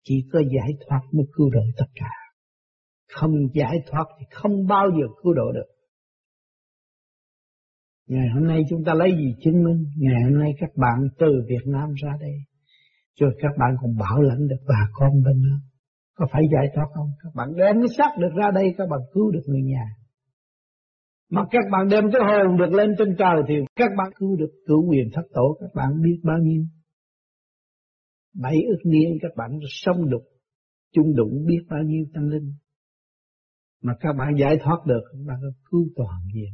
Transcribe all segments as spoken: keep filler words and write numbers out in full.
Chỉ có giải thoát mới cứu độ tất cả. Không giải thoát thì không bao giờ cứu độ được. Ngày hôm nay chúng ta lấy gì chứng minh? Ngày hôm nay các bạn từ Việt Nam ra đây, rồi các bạn còn bảo lãnh được bà con bên đó. Có phải giải thoát không? Các bạn đem cái xác được ra đây, các bạn cứu được người nhà. Mà các bạn đem cái hồn được lên trên trời thì các bạn cứu được cửu quyền thất tổ. Các bạn biết bao nhiêu? Bảy ức niên các bạn sống đục, chung đụng biết bao nhiêu tâm linh. Mà các bạn giải thoát được, các bạn có cứu toàn diện.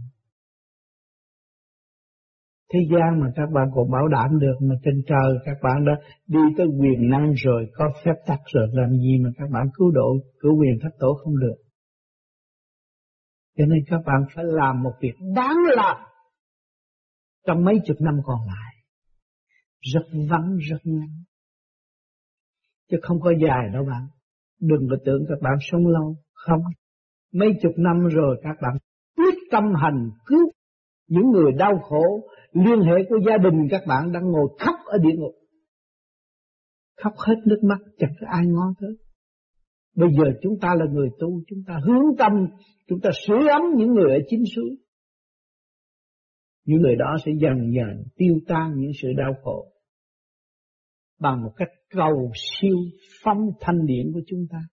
Thế gian mà các bạn còn bảo đảm được, mà trên trời các bạn đã đi tới quyền năng rồi, có phép tắc rồi, làm gì mà các bạn cứu độ, cứu quyền thất tổ không được. Cho nên các bạn phải làm một việc đáng làm trong mấy chục năm còn lại. Rất vắng, rất ngắn. Chứ không có dài đâu bạn. Đừng có tưởng các bạn sống lâu. Không. Mấy chục năm rồi các bạn quyết tâm hành cứu những người đau khổ. Liên hệ của gia đình các bạn đang ngồi khóc ở địa ngục. Khóc hết nước mắt, chẳng có ai ngó tới. Bây giờ chúng ta là người tu, chúng ta hướng tâm, chúng ta sưởi ấm những người ở chính suối. Những người đó sẽ dần dần tiêu tan những sự đau khổ bằng một cách cầu siêu phong thanh điển của chúng ta.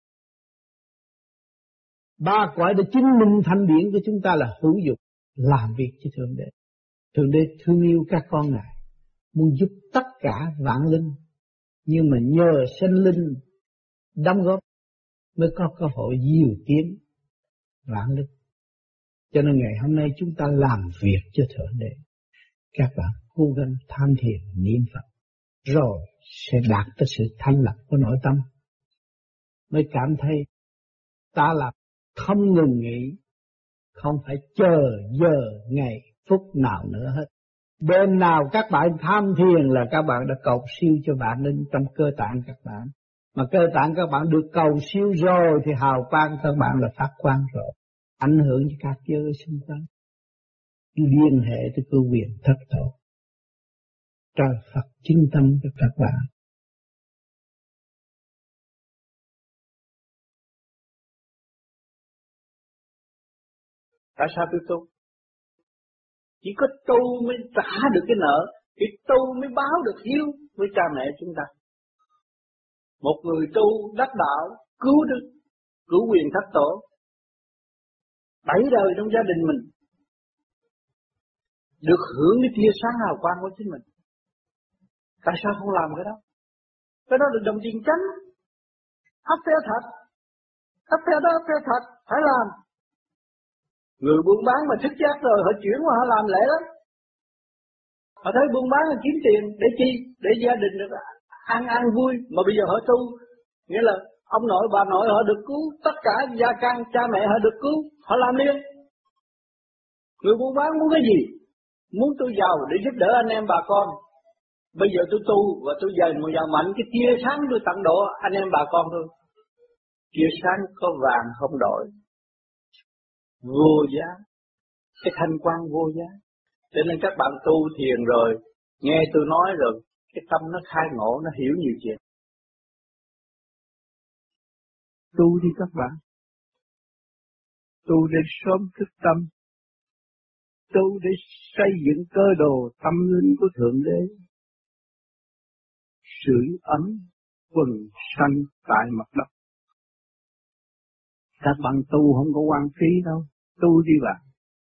Ba cõi để chứng minh thanh điển của chúng ta là hữu dụng, làm việc cho Thượng Đế. Thượng Đế thương yêu các con Ngài, muốn giúp tất cả vạn linh, nhưng mà nhờ sinh linh đóng góp mới có cơ hội diều tiến vạn linh. Cho nên ngày hôm nay chúng ta làm việc cho Thượng Đế. Các bạn cố gắng tham thiền niệm Phật, rồi sẽ đạt tới sự thanh lọc của nội tâm. Mới cảm thấy ta làm không ngừng nghỉ, không phải chờ giờ ngày phút nào nữa hết. Đêm nào các bạn tham thiền là các bạn đã cầu siêu cho vạn linh trong cơ tạng các bạn. Mà cơ tạng các bạn được cầu siêu rồi thì hào quang các bạn là phát quang rồi, ảnh hưởng cho các giới xung quanh, liên hệ tới cơ quyền thất tổ. Trời Phật chính tâm cho các bạn. Tại sao tôi tu? Chỉ có tu mới trả được cái nợ, chỉ tu mới báo được hiếu với cha mẹ chúng ta. Một người tu đắc đạo cứu được, cứu quyền thất tổ, bảy đời trong gia đình mình được hưởng cái tia sáng hào quang của chính mình. Tại sao không làm cái đó? Cái đó là đồng tiền chánh, ấp phê thật, ấp phê đó ấp phê thật, phải làm. Người buôn bán mà thức giác rồi họ chuyển qua họ làm lễ lắm. Họ thấy buôn bán là kiếm tiền để chi? Để gia đình được ăn ăn vui. Mà bây giờ họ tu, nghĩa là ông nội bà nội họ được cứu, tất cả gia can cha mẹ họ được cứu, họ làm liền. Người buôn bán muốn cái gì? Muốn tôi giàu để giúp đỡ anh em bà con. Bây giờ tôi tu và tôi dần một giàu mạnh, cái tia sáng tôi tận độ anh em bà con thôi. Tia sáng có vàng không đổi, vô giá, cái thanh quan vô giá. Cho nên các bạn tu thiền rồi, nghe tôi nói rồi, cái tâm nó khai ngộ, nó hiểu nhiều chuyện. Tu đi các bạn, tu để sớm thức tâm, tu để xây dựng cơ đồ tâm linh của Thượng Đế, sưởi ấm quần sanh tại mặt đất. Các bạn tu không có quan phí đâu, tu đi bạn.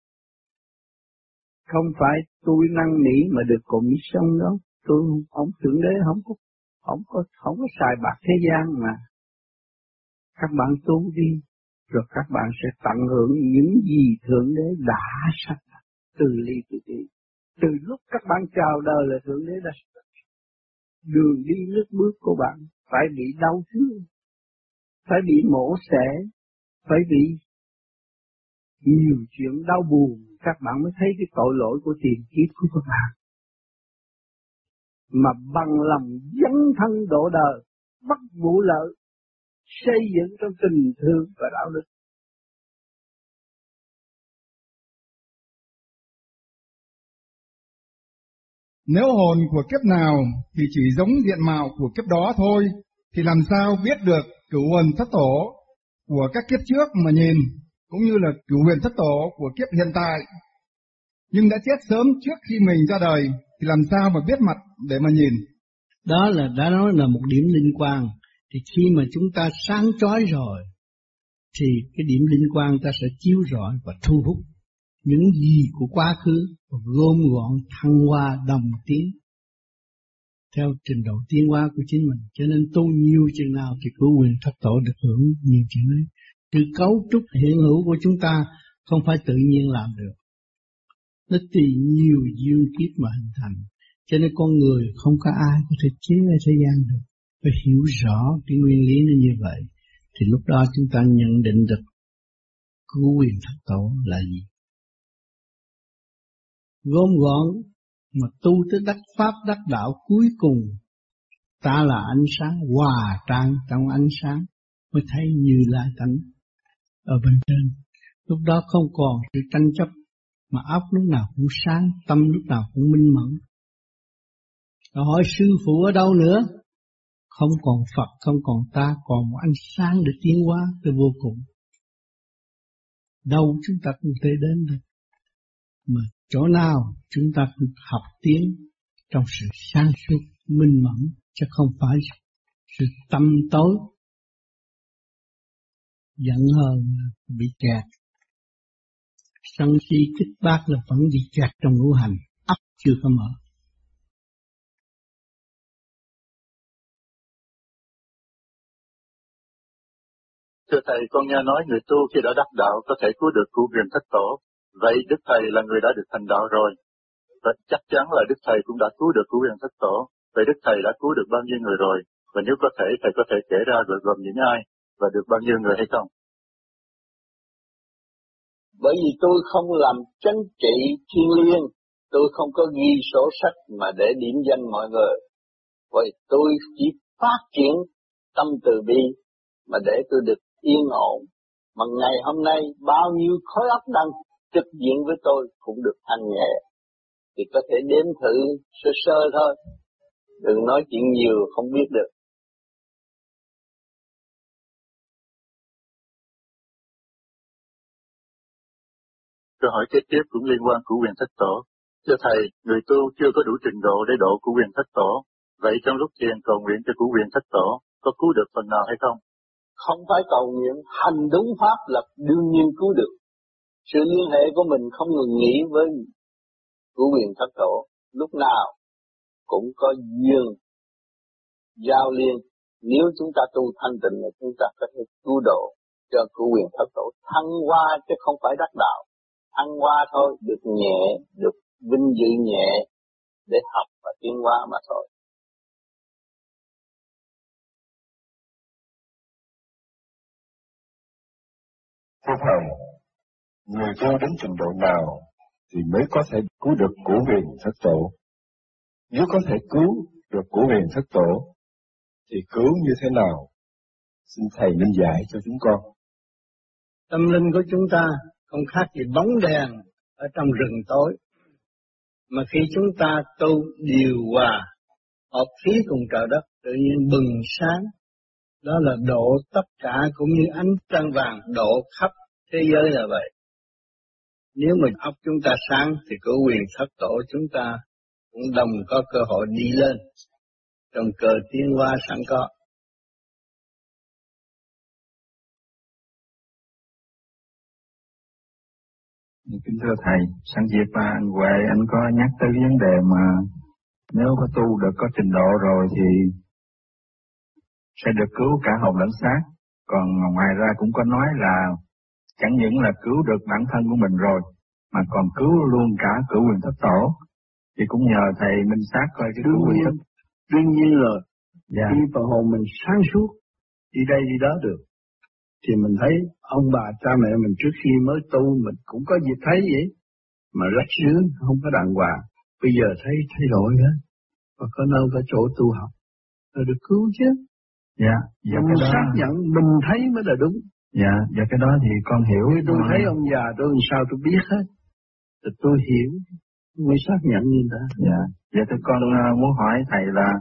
Không phải tôi năn nỉ mà được commission đó, tôi không Thượng Đế không có không có không có xài bạc thế gian mà. Các bạn tu đi, rồi các bạn sẽ tận hưởng những gì Thượng Đế đã sắp đặt từ ly từ đi. Từ lúc các bạn chào đời là Thượng Đế đã sắp đặt. Đường đi nước bước của bạn phải bị đau thương, phải bị mổ xẻ, phải bị nhiều chuyện đau buồn, các bạn mới thấy cái tội lỗi của tiền kiếp của các bạn. Mà bằng lòng dấn thân độ đời, bất vụ lợi, xây dựng trong tình thương và đạo đức. Nếu hồn của kiếp nào thì chỉ giống diện mạo của kiếp đó thôi, thì làm sao biết được cửu huyền thất tổ của các kiếp trước mà nhìn, cũng như là cửu huyền thất tổ của kiếp hiện tại, nhưng đã chết sớm trước khi mình ra đời, thì làm sao mà biết mặt để mà nhìn? Đó là đã nói là một điểm linh quang. Thì khi mà chúng ta sáng chói rồi, thì cái điểm linh quang ta sẽ chiếu rọi và thu hút những gì của quá khứ, và gom gọn thăng hoa đồng tiến theo trình độ tiến hóa của chính mình. Cho nên tu nhiều chừng nào thì cửu huyền thất tổ được hưởng nhiều chừng ấy. Từ cấu trúc hiện hữu của chúng ta không phải tự nhiên làm được, nó tùy nhiều duyên kiếp mà hình thành. Cho nên con người không có ai có thể chế ở thế gian được. Phải hiểu rõ cái nguyên lý nó như vậy, thì lúc đó chúng ta nhận định được cửu huyền thất tổ là gì. Gom gọn mà tu tới đắc pháp đắc đạo, cuối cùng ta là ánh sáng hòa tan trong ánh sáng, mới thấy Như Lai tánh ở bên trên. Lúc đó không còn sự tranh chấp, mà óc lúc nào cũng sáng, tâm lúc nào cũng minh mẫn. Rồi hỏi sư phụ ở đâu nữa? Không còn Phật, không còn ta, còn một ánh sáng để tiến hóa tới vô cùng. Đâu chúng ta cũng thể đến được. Mà chỗ nào chúng ta cũng học tiến trong sự sáng suốt, minh mẫn, chứ không phải sự tâm tối, giận hờn bị kẹt. Sân si kích bác là vẫn bị kẹt trong ngũ hành, ấp chưa có mở. Thưa Thầy, con nghe nói người tu khi đã đắc đạo có thể cứu được cửu huyền thất tổ. Vậy Đức Thầy là người đã được thành đạo rồi, và chắc chắn là Đức Thầy cũng đã cứu được cửu huyền thất tổ. Vậy Đức Thầy đã cứu được bao nhiêu người rồi? Và nếu có thể, Thầy có thể kể ra rồi gồm những ai và được bao nhiêu người hay không? Bởi vì tôi không làm chánh trị thiên liêng, tôi không có ghi sổ sách mà để điểm danh mọi người. Vậy tôi chỉ phát triển tâm từ bi mà để tôi được yên ổn. Mà ngày hôm nay bao nhiêu khối óc đang trực diện với tôi cũng được thanh nhẹ. Thì có thể đếm thử sơ sơ thôi. Đừng nói chuyện nhiều không biết được. Câu hỏi kế tiếp cũng liên quan cửu huyền thất tổ. Thưa Thầy, người tu chưa có đủ trình độ để độ cửu huyền thất tổ. Vậy trong lúc thiền cầu nguyện cho cửu huyền thất tổ, có cứu được phần nào hay không? Không phải cầu nguyện, hành đúng pháp là đương nhiên cứu được. Sự liên hệ của mình không ngừng nghỉ với cửu huyền thất tổ, lúc nào cũng có duyên giao liên. Nếu chúng ta tu thanh tịnh là chúng ta có thể cứu độ cho cửu huyền thất tổ thăng hoa, chứ không phải đắc đạo. Thăng hoa thôi, được nhẹ, được vinh dự nhẹ để học và tiến hóa mà thôi. Thưa Thầy, người tu đến trình độ nào thì mới có thể cứu được cửu huyền thất tổ? Nếu có thể cứu được cửu huyền thất tổ, thì cứu như thế nào? Xin Thầy minh giải cho chúng con. Tâm linh của chúng ta không khác gì bóng đèn ở trong rừng tối. Mà khi chúng ta tu điều hòa, hợp khí cùng trời đất, tự nhiên bừng sáng. Đó là độ tất cả, cũng như ánh trăng vàng độ khắp thế giới là vậy. Nếu mà óc chúng ta sáng thì cửu huyền thất tổ chúng ta cũng đồng có cơ hội đi lên trong cờ tiến hóa sẵn có. Kính thưa Thầy, sẵn dịp anh Huệ anh có nhắc tới vấn đề mà nếu có tu được có trình độ rồi thì sẽ được cứu cả hồn lẫn xác. Còn ngoài ra cũng có nói là chẳng những là cứu được bản thân của mình rồi, mà còn cứu luôn cả cửu huyền thất tổ. Thì cũng nhờ Thầy minh xác coi cái cửu huyền thất. Đương nhiên rồi, dạ. Khi phần hồn mình sáng suốt, đi đây đi đó được, thì mình thấy ông bà cha mẹ mình trước khi mới tu mình cũng có dịp thấy vậy, mà rách rưới không có đàng hoàng. Bây giờ thấy thay đổi hết, và có nơi có chỗ tu học, rồi được cứu chứ. Dạ, dạ mình cái đó... xác nhận mình thấy mới là đúng. Dạ, dạ cái đó thì con hiểu. Khi tôi mà... thấy ông già tôi làm sao tôi biết hết, thì tôi hiểu, mới xác nhận như ta. Dạ, dạ thưa con uh, muốn hỏi Thầy là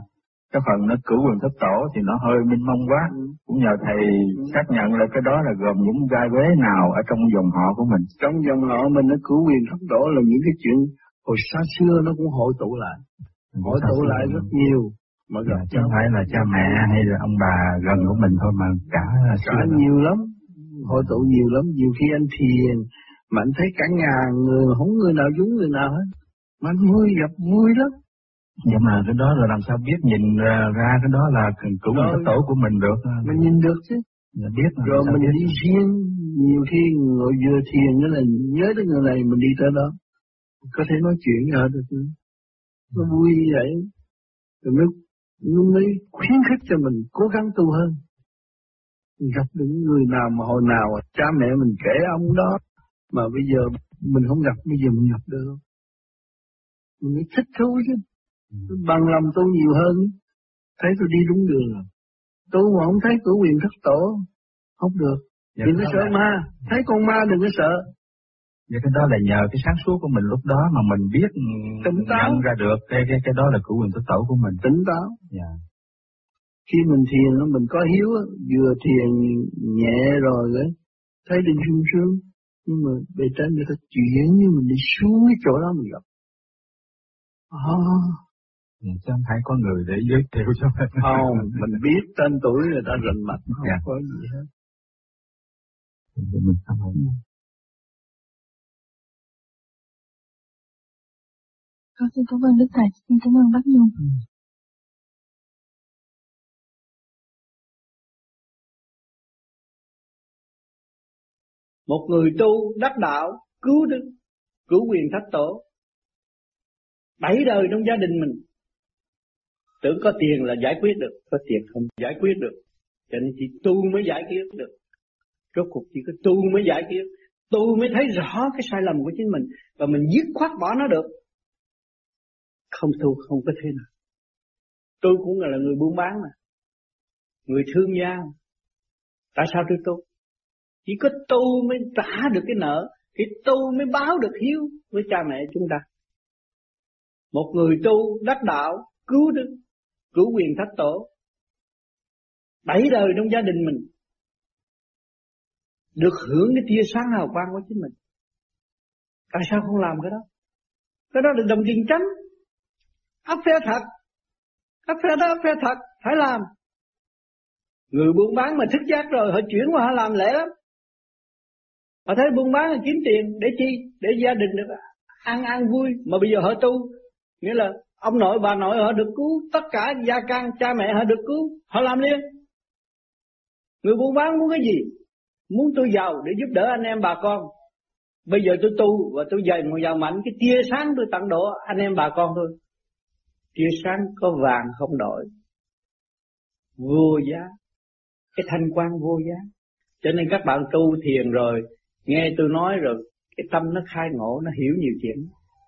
cái phần nó cửu quyền thất tổ thì nó hơi mênh mông quá. Ừ. Cũng nhờ thầy ừ. xác nhận là cái đó là gồm những gai vế nào ở trong dòng họ của mình. Trong dòng họ mình nó cửu quyền thất tổ là những cái chuyện hồi xa xưa nó cũng hội tụ lại. Hội tụ lại rất nhiều. Mà dạ, chứ không phải là cha mẹ hay là ông bà gần của mình thôi mà cả cả nhiều lắm. Hội tụ nhiều lắm. Nhiều khi anh thiền mà anh thấy cả nhà người không người nào giống người nào hết. Mà anh vui gặp vui lắm. Nhưng mà cái đó là làm sao biết nhìn ra, ra cái đó là cửu quyền thất tổ của mình được. Mình nhìn được chứ. Mình biết mà. Rồi mình biết. Đi riêng. Nhiều khi ngồi vừa thiền đó là nhớ đến người này mình đi tới đó. Có thể nói chuyện ở được nữa. Nó vui vậy. Rồi mới, mới khuyến khích cho mình cố gắng tu hơn. Mình gặp được người nào mà hồi nào cha mẹ mình kể ông đó. Mà bây giờ mình không gặp, bây giờ mình gặp được không? Mình mới thích thú chứ. Ừ. Bằng lòng tu nhiều hơn. Thấy tôi đi đúng đường rồi. Tu mà không thấy cửu quyền thất tổ. Không được. Dạ, đừng có sợ là... ma. Thấy con ma đừng có sợ. Vậy cái đó là nhờ cái sáng suốt của mình lúc đó mà mình biết tỉnh táo nhận ra được cái cái cái đó là cửu quyền thất tổ của mình. Tỉnh táo. Dạ. Khi mình thiền mình có hiếu, vừa thiền nhẹ rồi đấy, thấy được sung sướng. Nhưng mà bề trên người ta chuyển như mình đi xuống cái chỗ đó mình gặp. À. Ừ, chứ không phải có người để giới thiệu cho mình. Không, mình biết tên tuổi người ta rành mạch, không dạ. có gì hết. Mình không hỏi. Con xin cảm ơn Đức Thầy, xin cảm ơn Bác Nhung. Ừ. Một người tu đắc đạo, cứu đức, cứu quyền thất tổ. Bảy đời trong gia đình mình. Tưởng có tiền là giải quyết được, có tiền không giải quyết được. Cho nên chỉ tu mới giải quyết được. Rốt cuộc chỉ có tu mới giải quyết. Tu mới thấy rõ cái sai lầm của chính mình. Và mình dứt khoát bỏ nó được. Không tu không có thế nào. Tôi cũng là người buôn bán mà. Người thương gia. Tại sao tôi tu? Chỉ có tu mới trả được cái nợ. Thì tu mới báo được hiếu với cha mẹ chúng ta. Một người tu đắc đạo, cứu đức, cứu quyền thất tổ. Bảy đời trong gia đình mình được hưởng cái tia sáng hào quang của chính mình. Tại sao không làm cái đó? Cái đó là đồng tiền tránh. Áp phe thật. Áp phe đó áp phe thật. Phải làm. Người buôn bán mà thức giác rồi họ chuyển qua họ làm lễ lắm. Họ thấy buôn bán là kiếm tiền để chi? Để gia đình được ăn ăn vui. Mà bây giờ họ tu. Nghĩa là ông nội bà nội họ được cứu. Tất cả gia can cha mẹ họ được cứu. Họ làm liền. Người buôn bán muốn cái gì? Muốn tôi giàu để giúp đỡ anh em bà con. Bây giờ tôi tu và tôi dày một giàu mạnh. Cái tia sáng tôi tặng độ anh em bà con thôi. Tia sáng có vàng không đổi. Vô giá. Cái thanh quan vô giá. Cho nên các bạn tu thiền rồi, nghe tôi nói rồi, cái tâm nó khai ngộ, nó hiểu nhiều chuyện.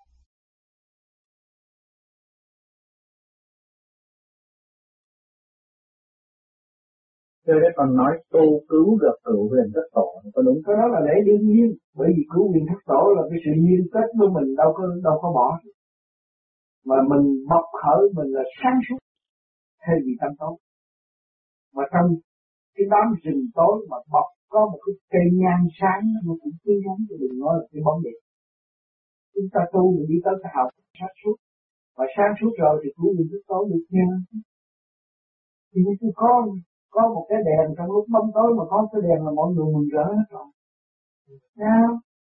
Cho nên còn nói tu cứu được cửu huyền thất tổ, có đúng? Cái đó là lẽ đương nhiên, bởi vì cửu huyền thất tổ là cái sự liên kết với mình đâu có đâu có bỏ. Mà mình bộc khởi mình là sáng suốt thay vì tâm tối. Mà trong cái đám rừng tối mà bọc có một cái cây nhang sáng nó cũng tươi nắng, chứ đừng nói là cái bóng điện. Chúng ta tu mình đi tới cái học sáng suốt, và sáng suốt rồi thì cửu huyền thất tổ được nhang. Thì chúng có có một cái đèn trong lúc bóng tối mà có cái đèn là mọi người mừng rỡ hết rồi. Sao?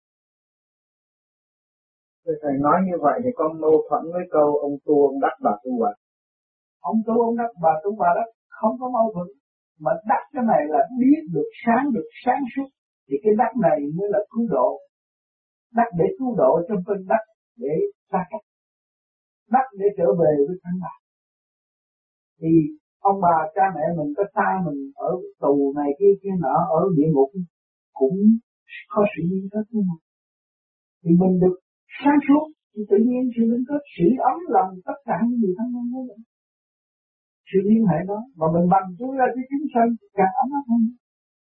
Thầy nói như vậy thì con mâu thuẫn với câu ông tu ông đắc bà tu bà. Ông tu ông đắc bà tu bà đắc không có mâu thuẫn. Mà đắc cái này là biết được sáng được sáng suốt. Thì cái đắc này mới là cứu độ. Đắc để cứu độ trong phân đắc để xa cách. Đắc để trở về với thanh bạc. Thì ông bà cha mẹ mình có xa mình ở tù này kia kia nọ ở địa ngục cũng có sự liên kết với nhau. Thì mình được sáng suốt thì tự nhiên sự liên kết sự ấm lòng tất cả những người thân nhân với mình. Sự liên hệ đó mà mình bằng chú ra cái chính sân càng ấm áp hơn.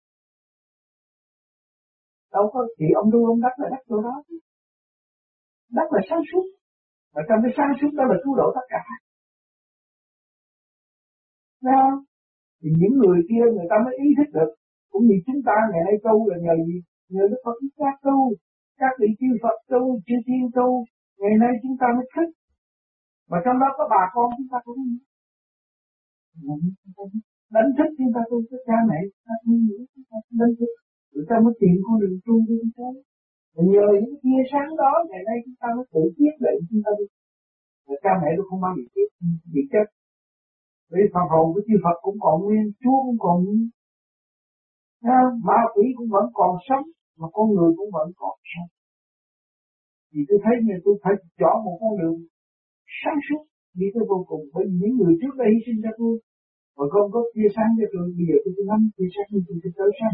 Đâu có thì ông tu ông đắc là đắc chỗ đó. Đắc là sáng suốt. Và trong cái sáng suốt đó là cứu độ tất cả. Thấy không? Thì những người kia người ta mới ý thức được. Cũng như chúng ta ngày nay tu là nhờ gì? Nhờ Đức Phật các tu, các vị chư Phật tu, chư Thiên tu. Ngày nay chúng ta mới thích. Mà trong đó có bà con chúng ta cũng đánh thức chúng ta tu, cái cha mẹ chúng ta tu nữa, chúng ta đánh thức. Chúng ta mới tìm con đường tu đi tới. Nhờ những tia sáng đó, ngày nay chúng ta mới tự quyết định chúng ta đi. Và cha mẹ tôi không bao giờ chết, bị chết. Vì phần hồn của chư Phật cũng còn nguyên, Chúa cũng còn nguyên. Ma quỷ cũng vẫn còn sống, mà con người cũng vẫn còn sống. Vì tôi thấy như tôi phải chọn một con đường sáng suốt đi tới vô cùng. Bởi vì những người trước đây hy sinh cho tôi, mà không có tia sáng cho tôi, bây giờ tôi tôi nắm tia sáng như tôi sẽ tới sáng.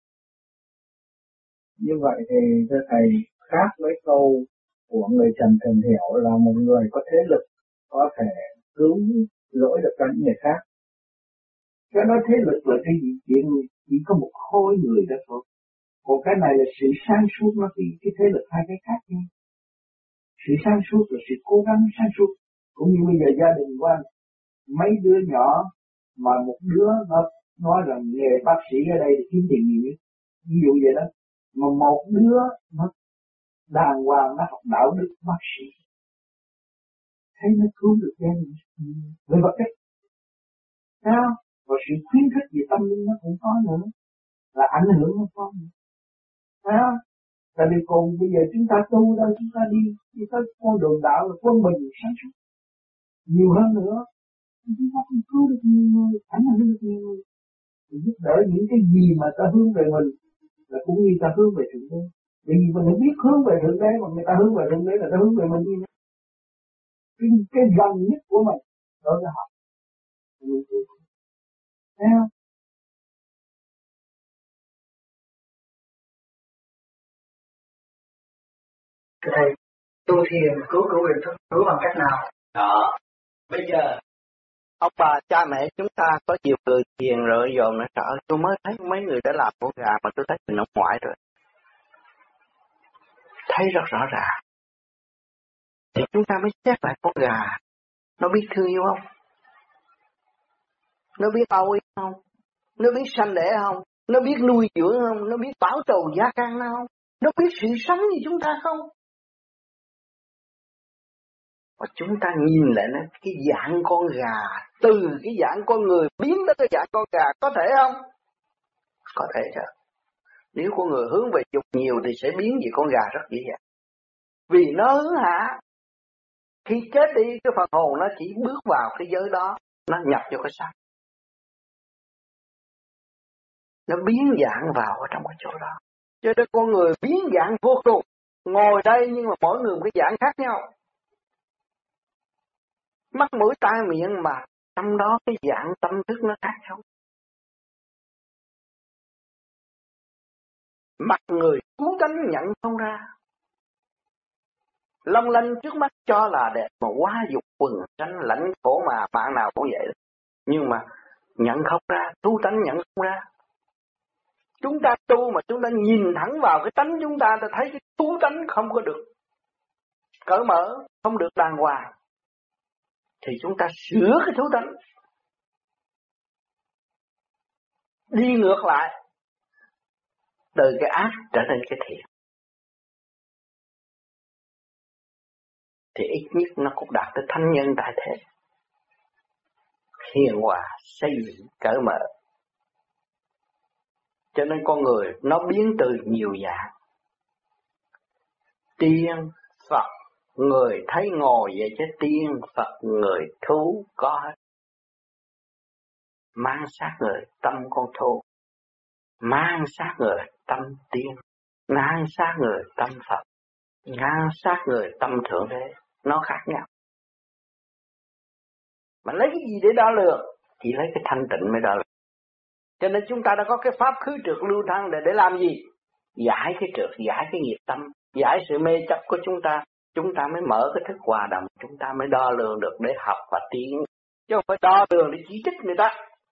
Như vậy thì thưa thầy, khác với câu của người Trần Thường Hiểu là một người có thế lực có thể cứu lỗi được cho những người khác. Cái đó thế lực là cái gì? Chỉ, chỉ có một khối người đó thôi. Còn cái này là sự sáng suốt, nó thì cái thế lực hai cái khác nhau. Sự sáng suốt là sự cố gắng sáng suốt. Cũng như bây giờ gia đình của anh, mấy đứa nhỏ mà một đứa nó nói rằng nghề bác sĩ ở đây thì kiếm tiền nhiều nhất. Ví dụ vậy đó. Mà một đứa nó đàng hoàng, nó học đạo đức bác sĩ, thấy nó cứu được gia đình về vật chất. Sao? Và sự khuyến khích về tâm linh nó cũng có nữa, là ảnh hưởng nó có nữa. Sao? Tại vì còn bây giờ chúng ta tu đâu, chúng ta đi đi tới con đường đạo là quân bình sáng suốt nhiều hơn nữa, chúng ta cũng cứu được nhiều người, ảnh hưởng được nhiều người, giúp đỡ những cái gì mà ta hướng về mình là cũng như ta hướng về thượng đế. Vì mình không biết hướng về thượng đế mà người ta hướng về thượng đế là ta hướng về mình như thế. Cái, cái gần nhất của mình đối với họ. Thấy không? Thầy, tu thiền cứu cứu quyền thức cứu bằng cách nào? Đó, bây giờ ông bà cha mẹ chúng ta có nhiều người thiền rồi dồn nó sợ. Tôi mới thấy mấy người đã làm con gà mà tôi thấy mình ông ngoại rồi. Thấy rất rõ ràng. Thì chúng ta mới xét lại con gà. Nó biết thương yêu không? Nó biết âu yếm không? Nó biết sanh đẻ không? Nó biết nuôi dưỡng không? Nó biết bảo trù gia can nó không? Nó biết sự sống như chúng ta không? Và chúng ta nhìn lại nó, cái dạng con gà, từ cái dạng con người biến tới cái dạng con gà, có thể không? Có thể chứ. Nếu con người hướng về dục nhiều thì sẽ biến về con gà rất dễ dàng. Vì nó hướng hạ. Khi chết đi, cái phần hồn nó chỉ bước vào cái giới đó, nó nhập vô cái xác. Nó biến dạng vào ở trong cái chỗ đó. Cho nên con người biến dạng vô cùng. Ngồi đây nhưng mà mỗi người một cái dạng khác nhau. Mắt mũi tai miệng mà trong đó cái dạng tâm thức nó khác nhau. Mặt người cứu cánh nhận không ra. Long lanh trước mắt cho là đẹp mà quá dục quần tranh lãnh khổ mà bạn nào cũng vậy. Nhưng mà nhận không ra, tu tánh nhận không ra. Chúng ta tu mà chúng ta nhìn thẳng vào cái tánh chúng ta, ta thấy cái tu tánh không có được cởi mở, không được đàng hoàng. Thì chúng ta sửa cái thú tánh. Đi ngược lại. Từ cái ác trở nên cái thiện. Thì ít nhất nó cũng đạt tới thánh nhân đại thế. Hiền hòa, xây dựng, cởi mở. Cho nên con người nó biến từ nhiều dạng. Tiên, Phật, người thấy ngồi vậy chứ tiên, Phật, người, thú có hết. Mang sát người tâm con thú, mang sát người tâm tiên, mang sát người tâm Phật, mang sát người tâm Thượng Đế. Nó khác nhau. Mà lấy cái gì để đo lường? Chỉ lấy cái thanh tịnh mới đo lường. Cho nên chúng ta đã có cái pháp khứ trượt lưu thăng để để làm gì? Giải cái trượt, giải cái nghiệp tâm, giải sự mê chấp của chúng ta. Chúng ta mới mở cái thức hòa đồng, chúng ta mới đo lường được để học và tiến. Chứ không phải đo lường để chỉ trích người ta.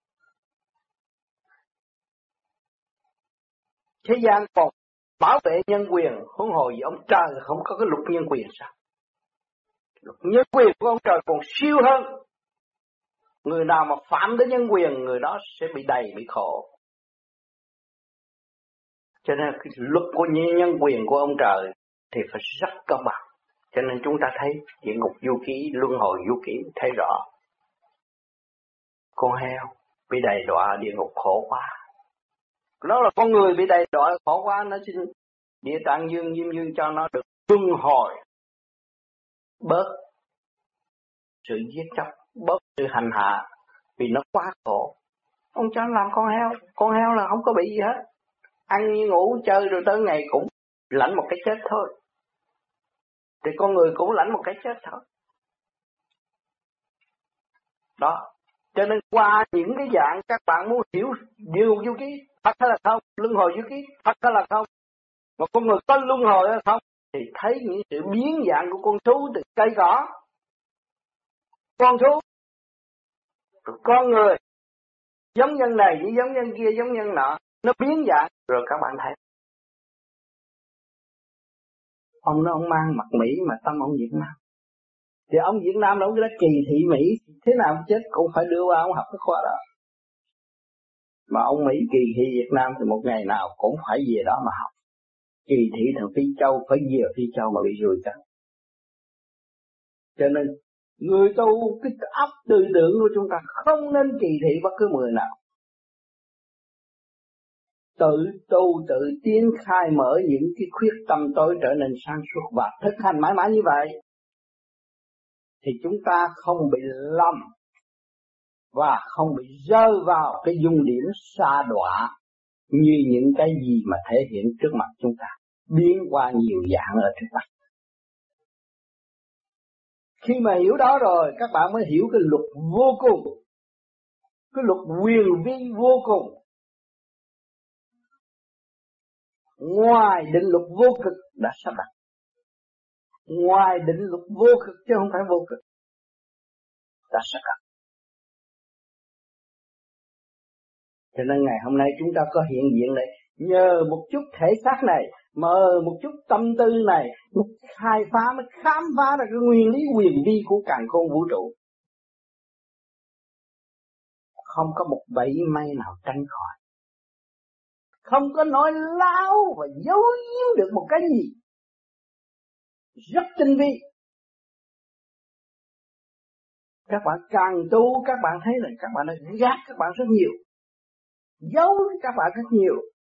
Thế gian còn bảo vệ nhân quyền, huống hồ gì ông trời không có cái luật nhân quyền sao? Luật nhân quyền của ông trời còn siêu hơn. Người nào mà phạm đến nhân quyền, người đó sẽ bị đầy, bị khổ. Cho nên cái luật của nhân quyền của ông trời thì phải rất công bằng. Cho nên chúng ta thấy địa ngục vô ký, luân hồi vô ký, thấy rõ. Con heo bị đầy đọa địa ngục khổ quá. Đó là con người bị đầy đọa khổ quá, nó xin Địa Tạng Dương, Diêm Dương cho nó được luân hồi, bớt sự giết chóc, bớt sự hành hạ, vì nó quá khổ. Ông cho nó làm con heo, con heo là không có bị gì hết, ăn như ngủ chơi rồi tới ngày cũng lãnh một cái chết thôi. Thì con người cũng lãnh một cái chết thôi. Đó, cho nên qua những cái dạng các bạn muốn hiểu điều vô ký thật hay là không, luân hồi vô ký thật hay là không, mà con người có luân hồi hay không, thì thấy những sự biến dạng của con thú từ cây cỏ, con thú, con người, giống nhân này như giống nhân kia, giống nhân nọ, nó biến dạng rồi các bạn thấy. Ông nó ông mang mặt Mỹ mà tâm ông Việt Nam. Thì ông Việt Nam ông đã kỳ thị Mỹ, thế nào chết cũng phải đưa qua ông học cái khóa đó. Mà ông Mỹ kỳ thị Việt Nam thì một ngày nào cũng phải về đó mà học. Kỳ thị thằng Phi Châu phải về Phi Châu mà bị rùi cắn. Cho nên người tu cái óc tư tưởng của chúng ta không nên kỳ thị bất cứ người nào. Tự tu tự tiến khai mở những cái khuyết tâm tối trở nên sáng suốt và thực hành mãi mãi như vậy, thì chúng ta không bị lầm và không bị rơi vào cái dung điểm sa đọa như những cái gì mà thể hiện trước mặt chúng ta, biến qua nhiều dạng ở trước mặt. Khi mà hiểu đó rồi, các bạn mới hiểu cái luật vô cùng, cái luật quyền vi vô cùng. Ngoài định luật vô cực đã sắp đặt, ngoài định luật vô cực chứ không phải vô cực đã sắp đặt. Cho nên ngày hôm nay chúng ta có hiện diện này, nhờ một chút thể xác này, mờ một chút tâm tư này, một khai phá mới khám phá ra cái nguyên lý quyền vi của càn khôn vũ trụ. Không có một bẫy may nào tránh khỏi, không có nói láo và giấu giếm được một cái gì, rất tinh vi. Các bạn càng tu, các bạn thấy là các bạn đã gạt các bạn rất nhiều, giấu các bạn rất nhiều.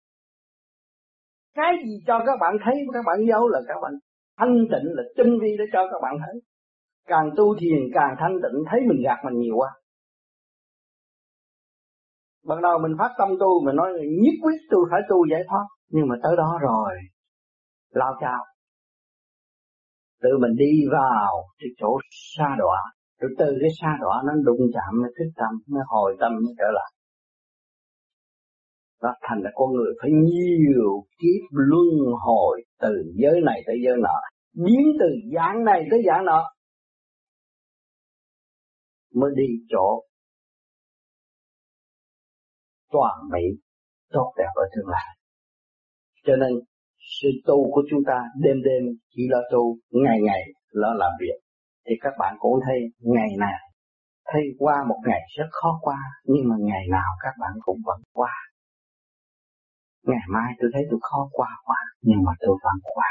Cái gì cho các bạn thấy, các bạn giấu là các bạn thanh tịnh, là tinh vi để cho các bạn thấy. Càng tu thiền càng thanh tịnh, thấy mình gạt mình nhiều quá. Ban đầu mình phát tâm tu, mình nói nhất quyết tôi phải tu giải thoát, nhưng mà tới đó rồi lao chao, tự mình đi vào cái chỗ sa đọa, rồi từ cái sa đọa nó đụng chạm nó thức tâm, nó hồi tâm nó trở lại. Đó thành là con người phải nhiều kiếp luân hồi từ giới này tới giới nọ, biến từ dạng này tới dạng nọ mới đi chỗ toàn mỹ tốt đẹp ở tương lai. Cho nên sự tu của chúng ta đêm đêm chỉ lo tu, ngày ngày lo làm việc. Thì các bạn cũng thấy ngày nào thấy qua một ngày rất khó qua, nhưng mà ngày nào các bạn cũng vẫn qua. Ngày mai tôi thấy tôi khó qua quá, nhưng mà tôi vẫn qua.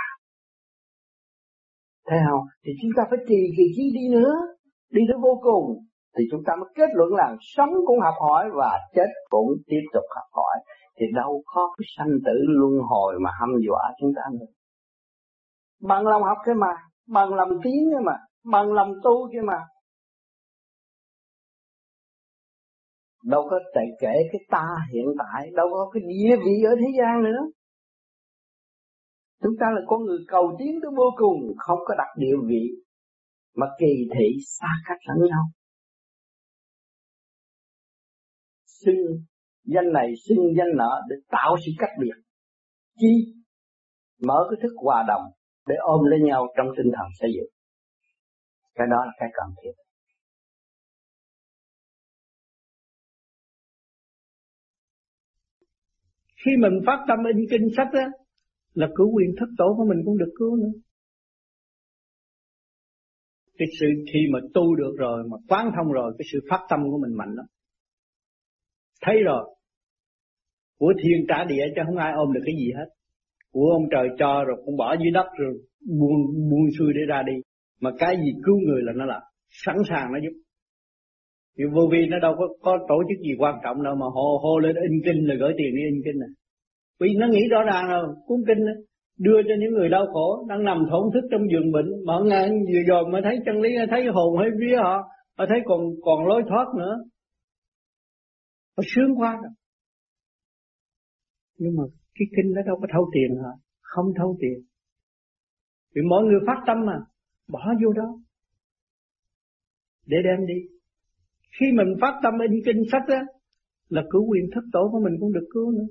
Thấy không? Thì chúng ta phải trì kỳ chi đi nữa, đi tới vô cùng, thì chúng ta mới kết luận là sống cũng học hỏi và chết cũng tiếp tục học hỏi. Thì đâu có cái sanh tử luân hồi mà hăm dọa chúng ta nữa. Bằng lòng học cái mà, bằng lòng tiến cái mà, bằng lòng tu cái mà. Đâu có tại kể cái ta hiện tại, đâu có cái địa vị ở thế gian nữa. Chúng ta là con người cầu tiến tới vô cùng, không có đặt địa vị mà kỳ thị xa cách lẫn nhau. Xưng danh này, xưng danh nọ để tạo sự cách biệt. Chi? Mở cái thức hòa đồng để ôm lấy nhau trong tinh thần xây dựng. Cái đó là cái cần thiết. Khi mình phát tâm in kinh sách á, là cứu quyền thất tổ của mình cũng được cứu nữa. Cái sự khi mà tu được rồi, mà quán thông rồi, cái sự phát tâm của mình mạnh lắm. Thấy rồi, của thiên trả địa chứ không ai ôm được cái gì hết. Của ông trời cho rồi cũng bỏ dưới đất rồi buông buông xuôi để ra đi. Mà cái gì cứu người là nó làm, sẵn sàng nó giúp. Nhưng vô vi nó đâu có, có tổ chức gì quan trọng đâu mà hô hô lên in kinh là gửi tiền đi in kinh này. Vì nó nghĩ rõ ràng rồi, cuốn kinh đó, đưa cho những người đau khổ đang nằm thổn thức trong giường bệnh, mà ngàn vừa rồi mới thấy chân lý, thấy hồn hay vía họ, họ thấy còn còn lối thoát nữa, họ sướng quá rồi. Nhưng mà cái kinh đó đâu có thâu tiền hả? Không thâu tiền. Vì mọi người phát tâm mà bỏ vô đó để đem đi. Khi mình phát tâm in kinh sách á, là cứu quyền thất tổ của mình cũng được cứu nữa.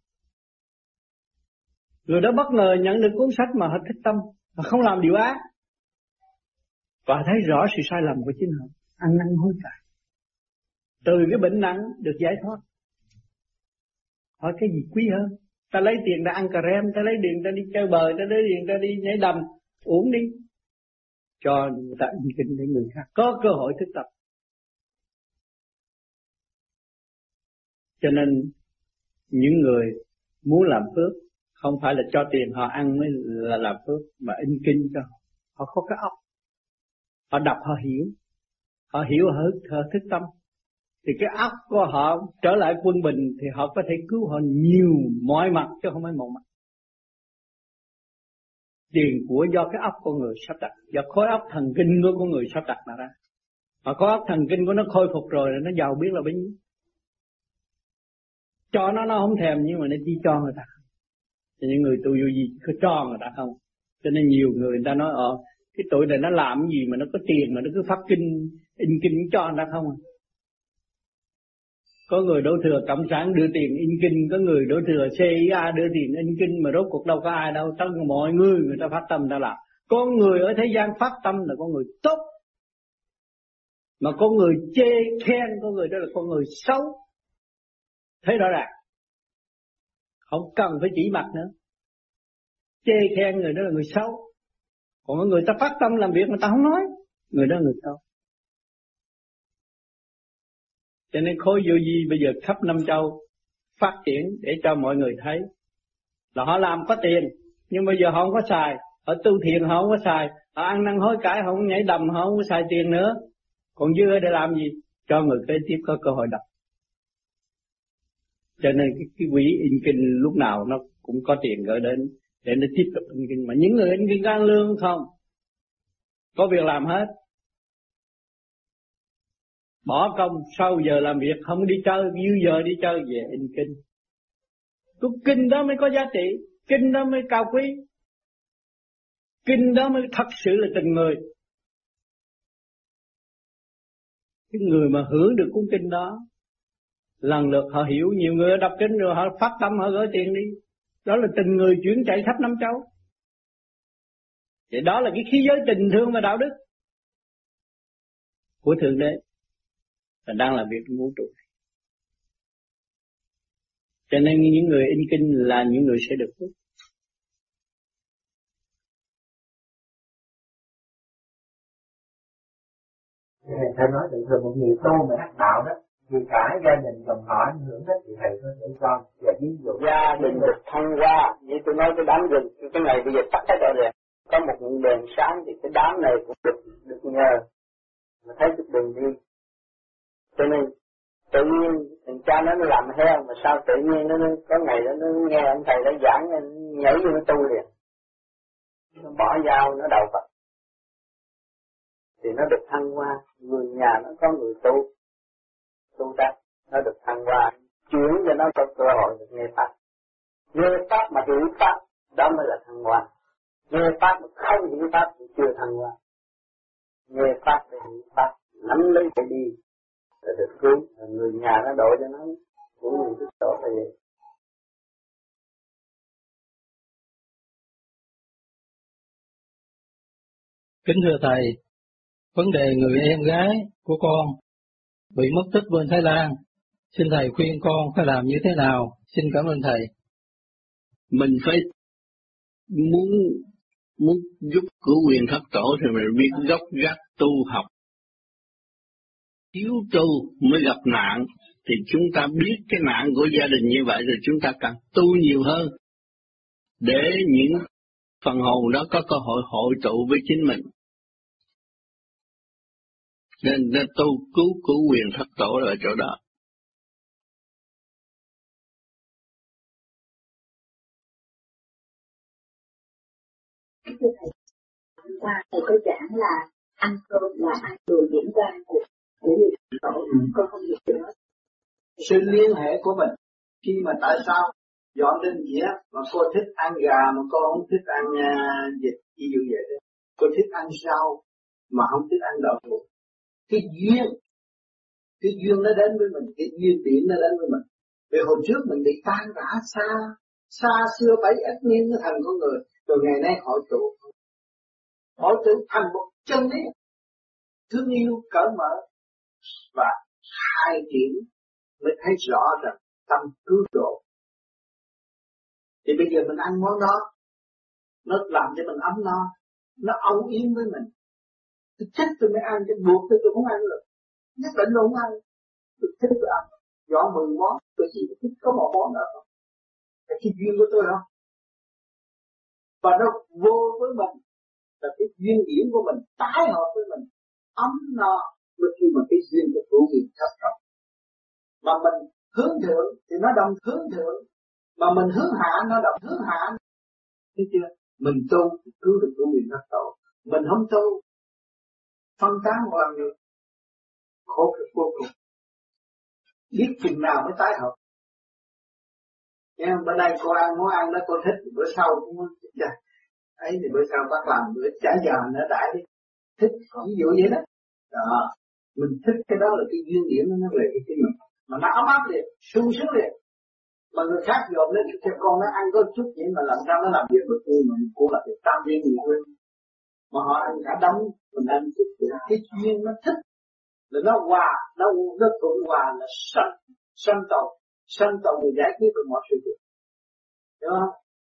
Người đó bất ngờ nhận được cuốn sách mà họ thích tâm, mà không làm điều ác, và thấy rõ sự sai lầm của chính họ, ăn năn hối cải, từ cái bệnh nặng được giải thoát. Hỏi cái gì quý hơn? Ta lấy tiền ta ăn cà rem, ta lấy tiền ta đi chơi bời, ta lấy tiền ta đi nhảy đầm, uống đi, cho người ta in kinh để người khác có cơ hội thức tập. Cho nên những người muốn làm phước không phải là cho tiền họ ăn mới là làm phước, mà in kinh cho họ. Họ có cái óc, họ đọc họ hiểu, họ hiểu họ, họ thức tâm, thì cái óc của họ trở lại quân bình, thì họ có thể cứu họ nhiều mọi mặt chứ không phải một mặt. Tiền của do cái óc con người sắp đặt, do khối óc thần kinh của con người sắp đặt mà ra. Mà khối óc thần kinh của nó khôi phục rồi, nó giàu biết là bấy nhiêu. Cho nó nó không thèm, nhưng mà nó chỉ cho người ta. Thì những người tu vô gì cứ cho người ta không. Cho nên nhiều người người ta nói ờ cái tụi này nó làm cái gì mà nó có tiền mà nó cứ phát kinh, in kinh cho người ta không à. Có người đổ thừa cộng sản đưa tiền in kinh, có người đổ thừa xê i a đưa tiền in kinh, mà rốt cuộc đâu có ai đâu, tất cả mọi người người ta phát tâm ta làm. Có người ở thế gian phát tâm là con người tốt, mà có người chê khen có người đó là con người xấu. Thấy rõ ràng, không cần phải chỉ mặt nữa. Chê khen người đó là người xấu, còn người ta phát tâm làm việc mà ta không nói, người đó là người xấu. Cho nên khối vô vi bây giờ khắp năm châu phát triển để cho mọi người thấy là họ làm có tiền, nhưng bây giờ họ không có xài, họ tu thiền họ không có xài, họ ăn năn hối cải họ không nhảy đầm, họ không có xài tiền nữa, còn dư để làm gì? Cho người kế tiếp có cơ hội đọc. Cho nên cái, cái quỹ in kinh lúc nào nó cũng có tiền gửi đến để nó tiếp tục in kinh, mà những người in kinh ăn lương không, có việc làm hết, bỏ công sau giờ làm việc không đi chơi, dư giờ đi chơi về in kinh. Cái kinh đó mới có giá trị, kinh đó mới cao quý, kinh đó mới thật sự là tình người. Cái người mà hưởng được cuốn kinh đó, lần lượt họ hiểu, nhiều người đọc kinh rồi họ phát tâm họ gửi tiền đi, đó là tình người chuyển chạy khắp năm châu. Thì đó là cái khí giới tình thương và đạo đức của Thượng Đế và đang làm việc trong vũ trụ. Cho nên những người in kinh là những người sẽ được phước. Thầy nói thường thường một người tu mà đắc đạo đó, vì cả gia đình dòng họ ảnh hưởng hết thì thầy có thể cho. Và ví dụ gia đình được thăng hoa, như tôi nói cái đám rừng, cái này bây giờ tắt hết rồi rồi. Có một đèn sáng thì cái đám này cũng được được nhờ, mà thấy được đường đi. Cho nên tự nhiên thằng cha nó nó làm heo, mà sao tự nhiên nó, nó có ngày đó nó nghe ông thầy đã giảng, nó nhảy vô nó tu liền, nó bỏ dao nó đầu Phật, thì nó được thăng hoa. Người nhà nó có người tu tu đắc, nó được thăng hoa, chuyển cho nó có cơ hội được nghe pháp. Nghe pháp mà hiểu pháp, đó mới là thăng hoa. Nghe pháp mà không hiểu pháp thì chưa thăng hoa. Nghe pháp để hiểu pháp, nắm lấy cái đi để được cứu, người nhà nó đổi cho nó cũng như thức tổ là vậy. Kính thưa Thầy, vấn đề người em gái của con bị mất tích bên Thái Lan, xin Thầy khuyên con phải làm như thế nào? Xin cảm ơn Thầy. Mình phải muốn muốn giúp cứu quyền thất tổ thì mình biết gốc gác tu học, thiếu tu mới gặp nạn, thì chúng ta biết cái nạn của gia đình như vậy rồi chúng ta cần tu nhiều hơn để những phần hồn đó có cơ hội hội tụ với chính mình. Nên, nên tu cứu cứu quyền thất tổ ở chỗ đó. Thưa thầy, hôm qua thầy có giảng là ăn cơm là ăn đồ diễn ra của của người tổ, con không hiểu nữa. Sự liên hệ của mình, khi mà tại sao dọn lên dĩa mà cô thích ăn gà mà cô không thích ăn uh, vịt, ví dụ vậy đó. Cô thích ăn rau mà không thích ăn đậu phụ. Cái duyên, cái duyên nó đến với mình, cái duyên điểm nó đến với mình. Vì hồi trước mình bị tan rã xa, xa xưa bảy ít niên nó thành con người, rồi ngày nay hội tụ, hội tụ thành một chân lý, thương yêu cởi mở và hai triển mới thấy rõ rằng tâm cứu độ. Thì bây giờ mình ăn món đó, nó làm cho mình ấm no, nó âu yếm với mình. Tôi thích tôi mới ăn, chứ buộc tôi tôi không ăn được. Nhất định tôi không ăn. Tôi thích tôi ăn. Dọn mười món, tôi chỉ thích có một món đó không. Là cái duyên của tôi không. Và nó vô với mình, là cái duyên điển của mình tái hợp với mình, ấm no với khi mà cái duyên của chủ quyền thấp trọng. Mà mình hướng thượng thì nó đồng hướng thượng, mà mình hướng hạ nó đồng hướng hạ. Thấy chưa? Mình tu thì cứu được chủ quyền thấp tổ. Mình không tu, phân tán một lần nữa, khổ cực vô cùng. Biết chừng nào mới tái hợp. Nghe không? Bữa nay cô ăn món ăn đó cô thích, bữa sau cũng thích. Ấy thì bữa sau bác làm bữa chả giờ nữa đãi đi. Thích, ví dụ vậy đó. Đó. Mình thích cái đó là cái duyên điểm nó về cái chính mình. Mà nó ấm áp liền, sung sướng liền. Mà người khác dồn lên cho con nó ăn có chút vậy mà làm sao nó làm việc được tôi mình cũng là việc tam duyên nhiều hơn. Mà họ ăn cả đống, mình ăn chút vậy. Cái duyên nó thích. Là nó hòa, nó, nó thuận hòa là sanh, sanh tộc. Sanh tộc để giải quyết được mọi sự việc. Đúng không?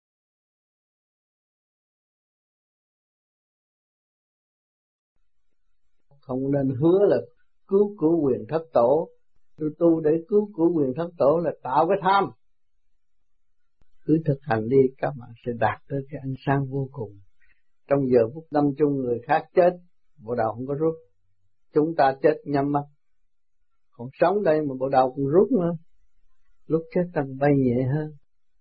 Không nên hứa là cứu cứu quyền thất tổ. Tôi tu để cứu cứu quyền thất tổ là tạo cái tham. Cứ thực hành đi, các bạn sẽ đạt tới cái ánh sáng vô cùng. Trong giờ phút lâm chung người khác chết, bộ đầu không có rút. Chúng ta chết nhắm mắt. Còn sống đây mà bộ đầu cũng rút nữa. Lúc chết ta bay nhẹ hơn.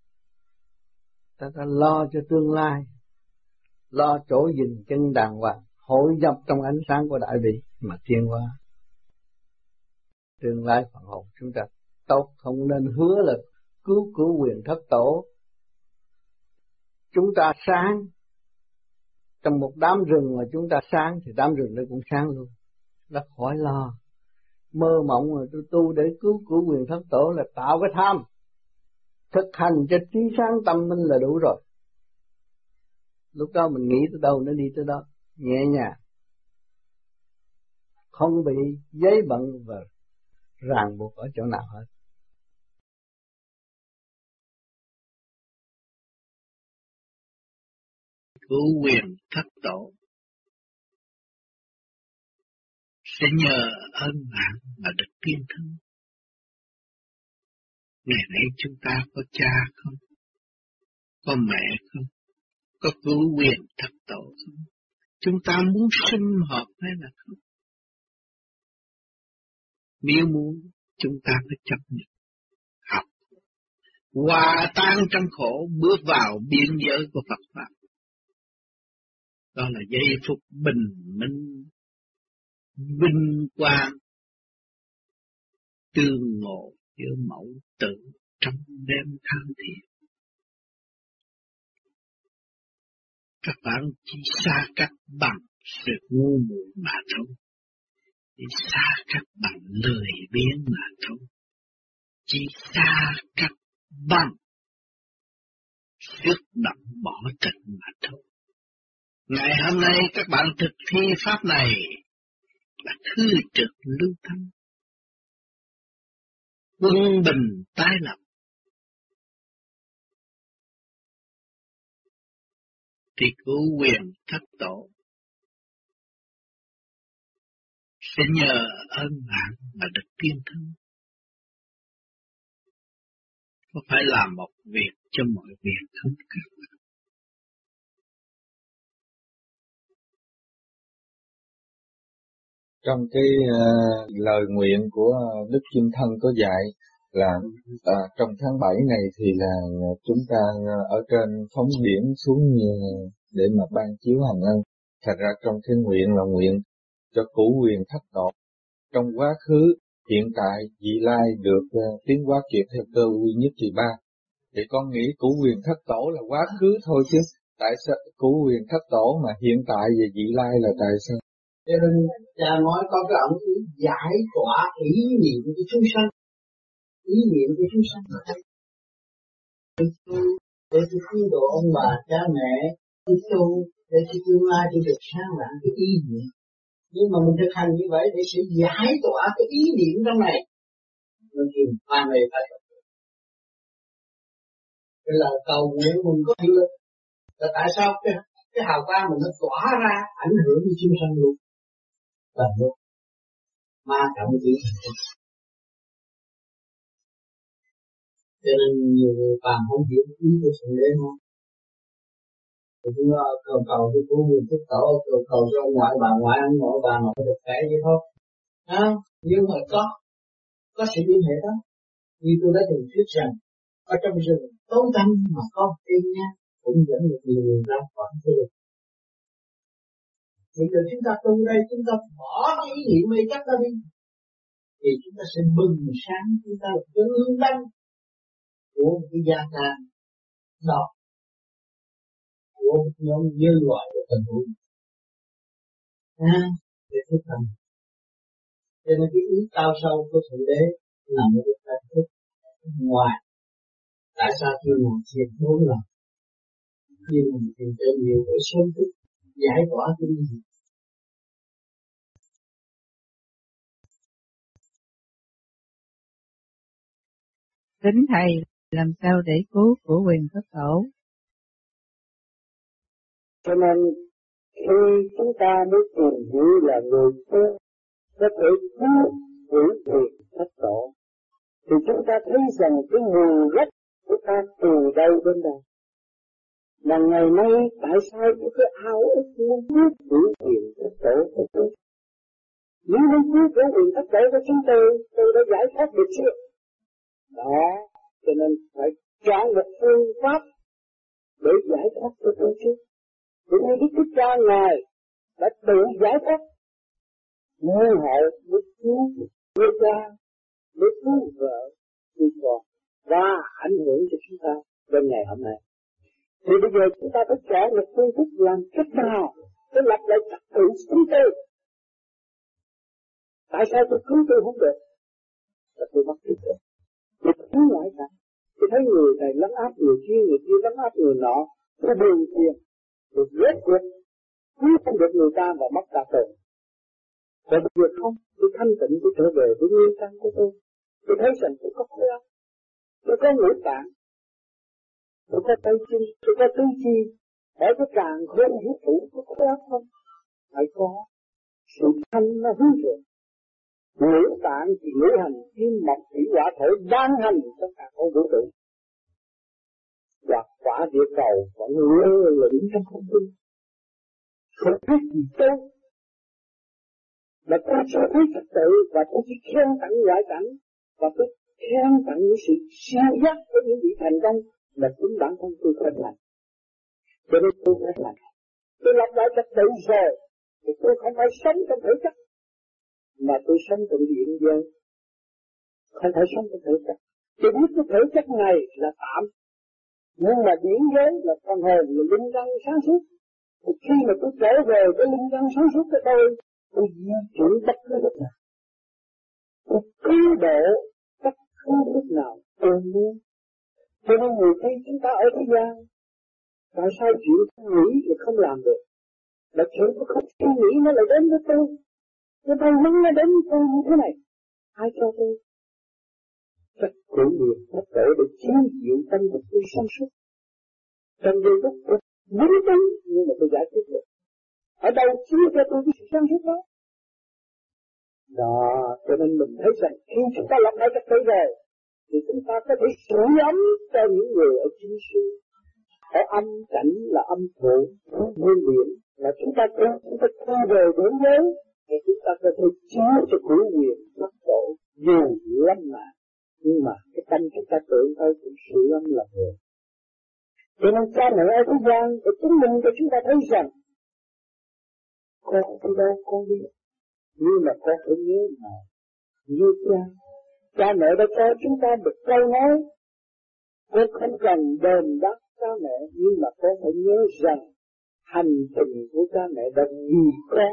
Ta ta lo cho tương lai. Lo chỗ dừng chân đàng hoàng. Hội nhập trong ánh sáng của đại bi mà tiến hóa. Tương lai phần hồn chúng ta tốt, không nên hứa là cứu cứu quyền thất tổ. Chúng ta sáng, trong một đám rừng mà chúng ta sáng thì đám rừng đó cũng sáng luôn. Đã khỏi lo. Mơ mộng rồi tôi tu để cứu cứu quyền thất tổ là tạo cái tham. Thực hành cho trí sáng tâm minh là đủ rồi. Lúc đó mình nghĩ tới đâu nó đi tới đó. Nhẹ nhàng, không bị giấy bận và ràng buộc ở chỗ nào hết. Cứu quyền thất tổ sẽ nhờ ơn bạn mà được tiên thân. Ngày nay chúng ta có cha không? Có mẹ không? Có cứu quyền thất tổ không? Chúng ta muốn sinh hợp hay là không? Nếu muốn, chúng ta phải chấp nhận học, hòa tan trong khổ, bước vào biên giới của Phật pháp. Đó là giây phút bình minh, vinh quang, tương ngộ giữa mẫu tử trong đêm tham thiền. Các bạn chỉ xa cách bằng sự ngu muội mà thôi. Chỉ xa cách bằng lười biếng mà thôi. Chỉ xa cách bằng sức động bỏ tình mà thôi. Ngày hôm nay các bạn thực thi pháp này là thư trực lưu thanh, quân bình tái lập, thì cứu quyền thất tổ sẽ nhờ ơn bạn mà được tiên thân. Có phải làm một việc cho mọi việc không các bạn? Trong cái uh, lời nguyện của Đức Kim Thân có dạy là uh, trong tháng bảy này thì là chúng ta uh, ở trên phóng điển xuống uh, để mà ban chiếu hành ân. Thật ra trong cái nguyện là nguyện cho cửu quyền thất tổ. Trong quá khứ, hiện tại, vị lai được uh, tiến hóa kiệt theo cơ quy nhất kỳ ba. Thì con nghĩ cửu quyền thất tổ là quá khứ thôi chứ. Tại sao cửu quyền thất tổ mà hiện tại và vị lai là tại sao? Cho nên cha nói có cái ẩn ý giải tỏa ý niệm của chúng sanh, ý niệm của chúng sanh là đây. Để tôi cứu độ ông bà, cha mẹ, tôi tu, để tôi tương lai tôi được sáng lạng cái ý niệm. Nhưng mà mình thực hành như vậy để sẽ giải tỏa cái ý niệm trong này. Nên thì mai này phải cái lời cầu nguyện mình có hiệu lực. Là tại sao cái, cái hào quang mình nó tỏa ra ảnh hưởng đến chúng sanh luôn. Là một ma trọng chỉ. Cho nên nhiều người phàm không hiểu ý của Thượng Đế không. Thì chúng ta cầu cầu cho cứu người thích tổ, cầu cầu cho ngoại bà ngoại anh ngoại bà nội được cái vậy thôi. À, nhưng mà có, có sự liên hệ đó. Như tôi đã từng thuyết rằng, ở trong rừng tối tăm mà có cây nha, cũng dẫn được nhiều người ra khỏi thế lực. Bây giờ chúng ta tu đây, chúng ta bỏ cái ý niệm mê chấp ra đi, thì chúng ta sẽ bừng sáng, chúng ta là cái hương đăng của một cái gia can đó, của một nhóm nhân loại của thần hồn. À, để thức tâm. Cho nên cái ý cao sâu của Thượng Đế nằm ở cái cách thức ngoài. Tại sao khi mà thiền bốn lần, khi mình thiền trên nhiều để sớm thức, giải tỏa cái gì? Kính Thầy, làm sao để cứu của quyền thất tổ? Cho nên khi chúng ta mới tìm hiểu là người tu có thể cứu của quyền thất tổ, thì chúng ta thấy rằng cái nguồn gốc của ta từ đâu đến đâu. Mà ngày nay tại sao chúng ta ao ước muốn biết của quyền thất tổ của tôi? Nếu muốn cứu của quyền thất tổ của chúng tôi, tôi đã giải thoát được chưa? Đó, cho nên phải chọn một phương pháp để giải thoát cho tôi chứ. Cũng như Đức Thích Ca Ngài đã tự giải thoát, như họ mới cứu đưa cha, để cứu vợ, cứu con và ảnh hưởng cho chúng ta đến ngày hôm nay. Thì bây giờ chúng ta phải chọn một phương thức làm cách nào để lập lại trật tự chúng tôi. Tại sao tôi cứu tôi không được? Là tôi mất được rồi. Tôi cứu ngoại cảnh. Tôi thấy người này lấn áp người kia, người kia lấn áp người nọ. Tôi buồn phiền. Tôi ghét cuộc. Cứu không được người ta và mất cả tội. Rồi bây giờ không, tôi thanh tịnh, tôi trở về với nguyên căn của tôi. Tôi thấy rằng tôi có khối óc. Tôi có ngũ tạng. Tôi có tay chân, tôi có tứ chi. Ở cái càng khôn vũ trụ có khối óc không? Phải có. Sự thanh nó hướng rồi. Ngũ tạng thì ngũ hành, kim mộc thủy hỏa thổ đang hành tất cả con vũ trụ. Và quả địa cầu vẫn lơ lửng trong không trung. Không biết gì đâu. Mà tôi sẽ thấy trật tự và tôi chỉ khen tặng ngoại cảnh và tôi khen tặng những sự siêu giác của những vị thành công là chính bản thân tôi phải làm. Cho nên tôi phải làm. Tôi lập lại trật tự rồi thì tôi không phải sống trong thể chất mà tôi sống trong điện giới. Không phải sống trong thể chất. Tôi biết cái thể chất này là tạm. Nhưng mà điện giới là con hồn là linh năng sáng suốt. Thì khi mà tôi trở về cái linh năng sáng suốt của tôi, tôi di chuyển bất cứ lúc nào. Tôi cứu độ bất cứ lúc nào tôi muốn. Cho nên người thấy chúng ta ở thế gian, tại sao chuyện nghĩ thì không làm được? Là chuyện tôi không suy nghĩ nó lại đến với tôi. Cái may mắn nó đến với tôi như thế này. Ai cho tôi? Rất cụ nghiệp thất tổ để chiếu diệu tâm của tôi sáng suốt. Trong giây phút tôi muốn đúng nhưng mà tôi giải quyết được. Ở đâu chiếu cho tôi cái sự sáng suốt đó? Đó, cho nên mình thấy rằng khi chúng ta lập lại trật tự rồi, thì chúng ta có thể sưởi ấm cho những người ở chính sư. Ở âm cảnh là âm thổ, nguyên điện là chúng ta có chúng ta thu về đến giới, thì chúng ta có thể chiếu cho cửu quyền phát độ dù lắm mà. Nhưng mà cái tâm chúng ta tưởng thôi cũng sưởi ấm là người. Cho nên cha mẹ ở thế gian để chứng minh cho chúng ta thấy rằng con đi đâu con đi, nhưng mà con phải nhớ mà như cha. Cha mẹ đã cho chúng ta được câu nói, con không cần đền đáp cha mẹ, nhưng mà con phải nhớ rằng hành trình của cha mẹ đã vì con.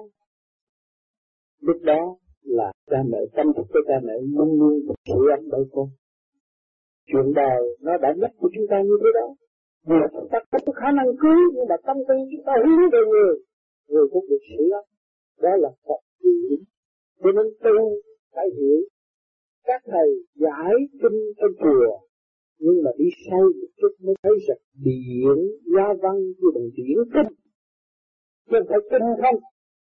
Lúc đó là cha mẹ chăm sóc cho cha mẹ luôn luôn được sự ấm bởi con. Chuyện đời nó đã nhắc của chúng ta như thế đó. Vì chúng ta có khả năng cứu, nhưng mà tâm tư chúng ta hướng về người, người cũng được sự ấm. Đó là Phật trị. Cho nên tu phải hiểu. Các thầy giải kinh trong chùa, nhưng mà đi sâu một chút mới thấy rằng điển gia văn như bằng điển kinh, chứ không phải kinh không.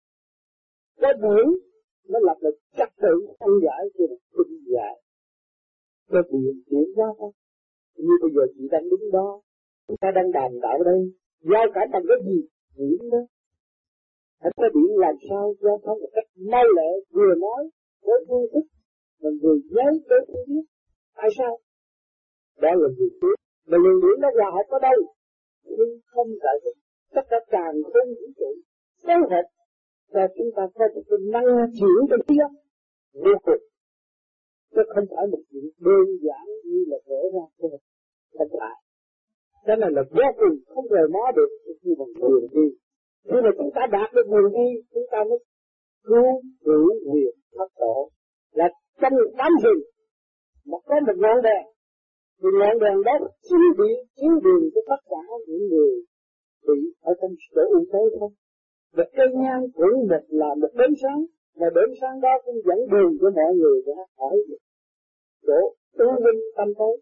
Cái điển nó lập là trật tự phân giải cho một kinh giải. Cái điển điển gia văn. Như bây giờ chị đang đứng đó, chúng ta đang đàm đạo đây, giao cả bằng cái gì? Điển đó. Hãy có điển làm sao giao thông một cách mau lẹ, vừa nói với phương thức, mình vừa giấy với phương thức. Tại sao? Đó là việc biết. Mà luồng điển nó hòa hợp ở đâu? Nhưng không tại vì tất cả càng không vũ trụ phối hợp và chúng ta có một cái năng chuyển trong trí óc vô cùng. Chứ không phải một chuyện đơn giản như là vẽ ra thôi. Không phải. Cái này là vô cùng không rời mó được như bằng đường đi. Khi mà chúng ta đạt được đường đi, chúng ta mới cứu cửu quyền phát độ. Là trong đám rừng mà có một ngọn đèn, thì ngọn đèn đó chiếu điện, chiếu đường cho tất cả những người bị ở trong chỗ u tối không. Và cây nhang cũng một là một đốm sáng, và đốm sáng đó cũng dẫn đường cho mọi người ra khỏi chỗ tu linh tâm tối.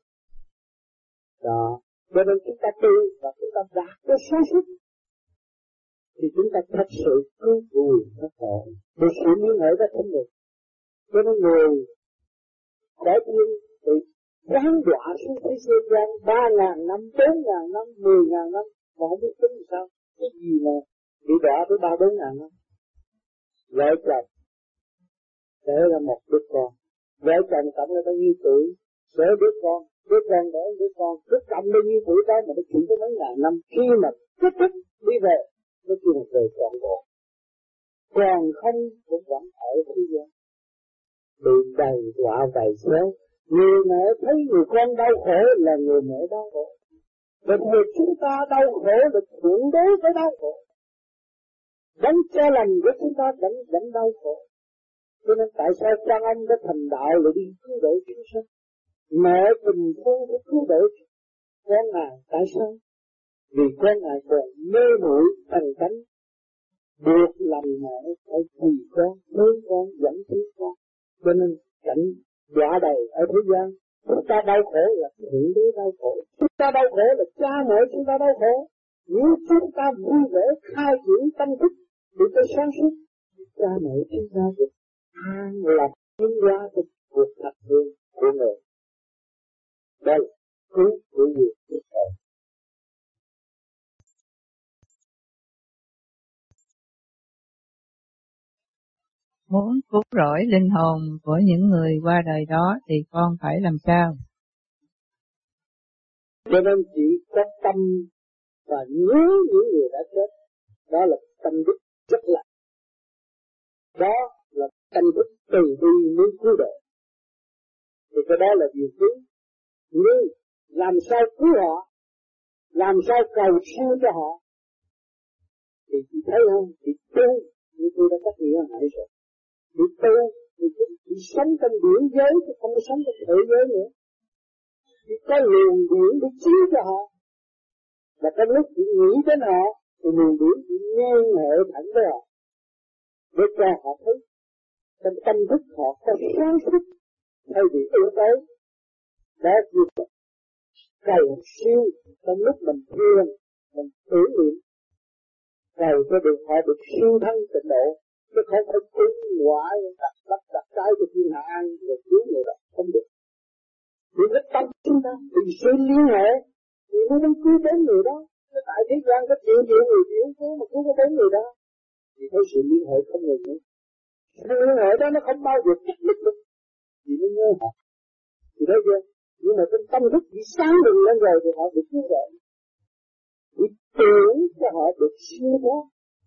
Đó, cho nên chúng ta tu và chúng ta đạt cái sáng suốt, thì chúng ta thật sự cứu quyền các họ, được sự liên hệ đó không được. Cho nên người có tiên thì giáng đọa xuống thế gian ba ngàn năm, bốn ngàn năm, mười ngàn năm, mà không biết tính sao, cái gì mà bị đọa tới ba bốn ngàn năm. Vợ chồng để ra một đứa con, vợ chồng cộng là bao nhiêu tuổi, để đứa con, đứa con để đứa con, đứa cộng bao nhiêu tuổi đó mà nó chuyển tới mấy ngàn năm, khi mà kết thúc đi về, nó chưa một đời trọn bộ. Còn không cũng vẫn ở thế gian, bị đầy đọa đầy xéo. Người mẹ thấy người con đau khổ là người mẹ đau khổ. Và người chúng ta đau khổ là thượng đế phải đau khổ. Đánh cha lành của chúng ta đánh, đánh đau khổ. Cho nên tại sao cha ông đã thành đạo lại đi cứu độ chúng sinh? Mẹ tình thương đã cứu độ con ngài. Tại sao? Vì con ngài còn mê muội thành tánh, buộc làm mẹ phải vì con, thương con, dẫn thương con. Cho nên cảnh đọa đầy ở thế gian, chúng ta đau khổ là thượng đế đau khổ, chúng ta đau khổ là cha mẹ chúng ta đau khổ. Nếu chúng ta vui vẻ khai triển tâm thức để cho sáng suốt, cha mẹ chúng ta được an lạc tiến hóa trong cuộc thật hương của người. Đây là cứu của việc của trời. Muốn cứu rỗi linh hồn của những người qua đời đó thì con phải làm sao? Cho nên chỉ có tâm và nhớ những người đã chết, đó là tâm đức rất là. Đó là tâm đức từ bi muốn cứu độ. Thì cái đó là điều cứu. Nhưng làm sao cứu họ, làm sao cầu siêu cho họ, thì chị thấy không, chị tu như tôi đã cắt nghĩa hại rồi. Chị tu thì chị sống trong điển giới chứ không có sống trong thể giới nữa. Chị có luồng điển để chiếu cho họ, và trong lúc chị nghĩ đến họ thì luồng điển chị ngang hệ thẳng với họ, để cho họ thấy trong tâm thức họ có sáng suốt thay vì ưu tối. Đó như vậy. Cầu siêu trong lúc mình thiền, mình tưởng niệm, cầu cho được họ được siêu thân tịnh độ, Nó không phải cứu ngoại đặt đặt đặt cái cho thiên hạ ăn rồi cứu người đó không được. Vì cái tâm chúng ta vì sự liên hệ thì nó muốn cứu đến người đó. Nó tại thế gian có triệu triệu người chịu cứu mà cứu có đến người đó. Thì thấy sự liên hệ không ngừng nữa. Sự liên hệ đó nó không bao giờ cắt đứt được. Vì nó nhớ họ. Thì thấy chưa? Nhưng mà trong tâm thức bị sáng bừng lên rồi thì họ được cứu rỗi. Bị tưởng cho họ được siêu thoát.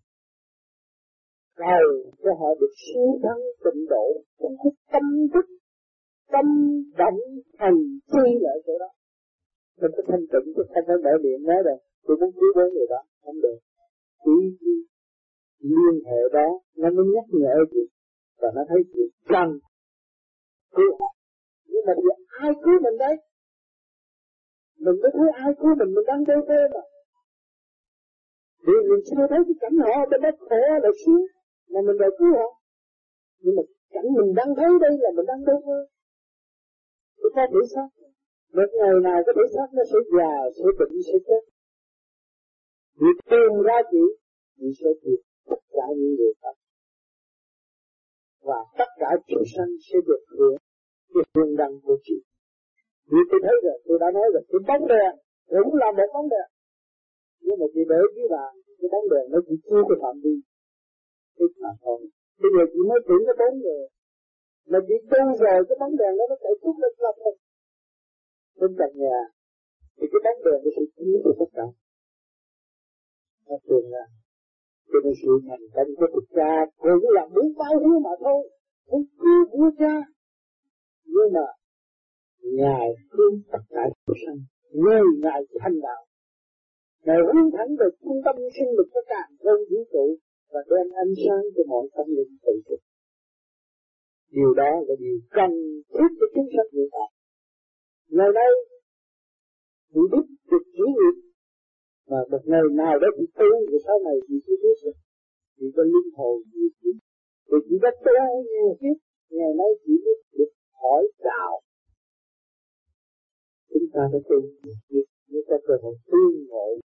Cầu cho họ được siêu thăng tịnh độ. Trong cái tâm thức, tâm động thành chi lại chỗ đó. Mình có thanh tịnh chứ không phải mở miệng nói rằng tôi muốn cứu bốn người đó. Không được. Ý liên hệ đó nó mới nhắc nhở gì. Và nó thấy chuyện cần cứu họ. Nhưng mà bây ai cứu mình đấy? Mình mới thấy ai cứu mình, mình đang đeo đê mà. Vì mình chưa thấy cái cảnh họ bên đó khổ là xuống, mà mình đòi cứu họ. Nhưng mà cảnh mình đang thấy đây là mình đang đeo đê. Thì có thể xác. Một ngày nào có thể xác nó sẽ già, sẽ bệnh, sẽ chết. Vì tìm ra chị, chị sẽ tìm tất cả những điều thật. Và tất cả chúng sanh sẽ được hưởng cái hương đăng của chị. Vì tôi thấy rồi, tôi đã nói rồi, cái bóng đèn cũng là một bóng đèn. Nhưng mà chị để với bạn, cái bóng đèn nó chỉ chưa cái phạm vi. Cái mà thôi. Bây giờ chị mới tưởng cái bóng rồi. Mà chị tu rồi cái bóng đèn đó nó chạy chút lên lập thôi. Bên cạnh nhà, thì cái bóng đèn nó sẽ chiếu cho tất cả. Nó thường là, cho nên sự thành công của Phật cha cũng là muốn bao hiếu mà thôi. Muốn cứu vua cha. Nhưng mà Ngài thương tất cả chúng sanh, nơi Ngài thành đạo. Ngài hướng thẳng về trung tâm sinh lực cho cả vô vũ trụ và đem ánh sáng cho mọi tâm linh tự trực. Điều đó là điều cần thiết cho chúng sanh hiện tại. Ngày nay, chị biết được chỉ nghiệp, mà một ngày nào đó chị tu, rồi sau này chị sẽ biết rồi. Chị có linh hồn gì chứ. Rồi chị đã tu nhiều kiếp, ngày nay chị biết được hỏi chào. Chúng ta đã tu nhiều kiếp, nếu có cơ hội tương ngộ